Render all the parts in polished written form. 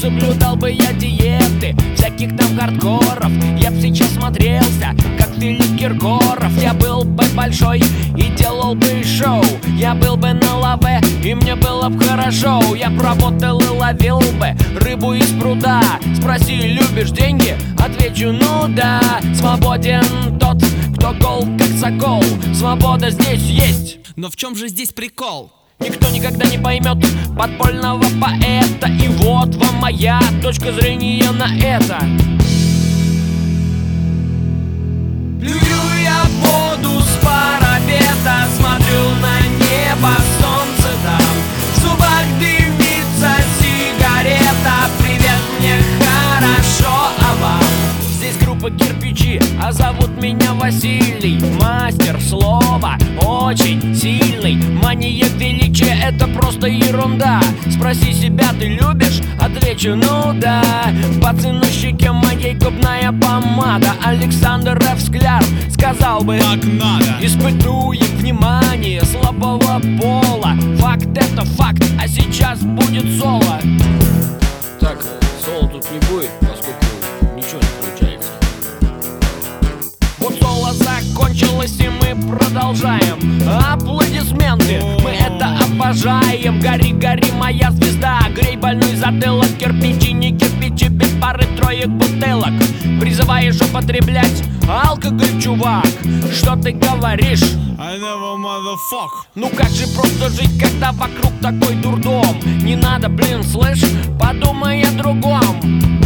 соблюдал бы я диеты всяких там хардкоров, я б сейчас смотрелся, как Филипп Киркоров. Я был бы большой и делал бы шоу, я был бы на лаве и мне было бы хорошо. Я б работал и ловил бы рыбу из пруда. Спроси, любишь деньги? Отвечу, ну да. Свободен тот, кто гол, как сокол. Свобода здесь есть. Но в чем же здесь прикол? Никто никогда не поймет подпольного поэта. И вот вам моя точка зрения на это. Плюю я в воду с парапета, смотрю на небо, солнце там. В зубах дымится сигарета. Привет, мне хорошо, а вам? Здесь группа «Кирпичи», а зовут меня Василий. Мастер слова, очень сильный. Мания величия — это просто ерунда. Спроси себя, ты любишь? Отвечу, ну да. Пацан на щеке моей губная помада. Александр Ф. Скляр сказал бы: так надо. Испытуем внимание слабого пола. Факт — это факт, а сейчас будет соло. Так, соло тут не будет, поскольку ничего не получается. Вот соло закончилось, и мы продолжаем. Аплодисменты, мы это обожаем. Гори, гори, моя звезда, грей больной затылок. Кирпичи, не кирпичи, без пары троек бутылок. Призываешь употреблять алкоголь, чувак. Что ты говоришь? I never motherfuck. Ну как же просто жить, когда вокруг такой дурдом? Не надо, блин, слышь, подумай о другом.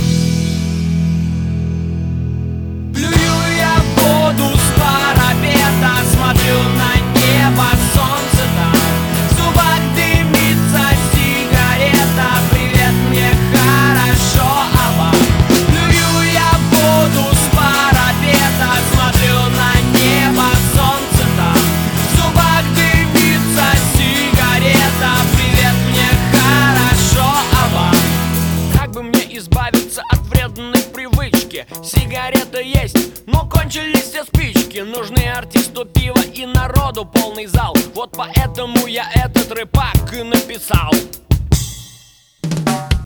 Плюю я в воду с парапета, смотрю на небо, солнце там. В зубах дымится сигарета. Привет, мне хорошо, а вам? Плюю я в воду с парапета, смотрю на небо, солнце там. В зубах дымится сигарета. Привет, мне хорошо, а вам? Как бы мне избавиться от вредной привычки? Сигарета есть, но кончились все спички. Нужны артисту пиво и народу полный зал. Вот поэтому я этот рэпак и написал.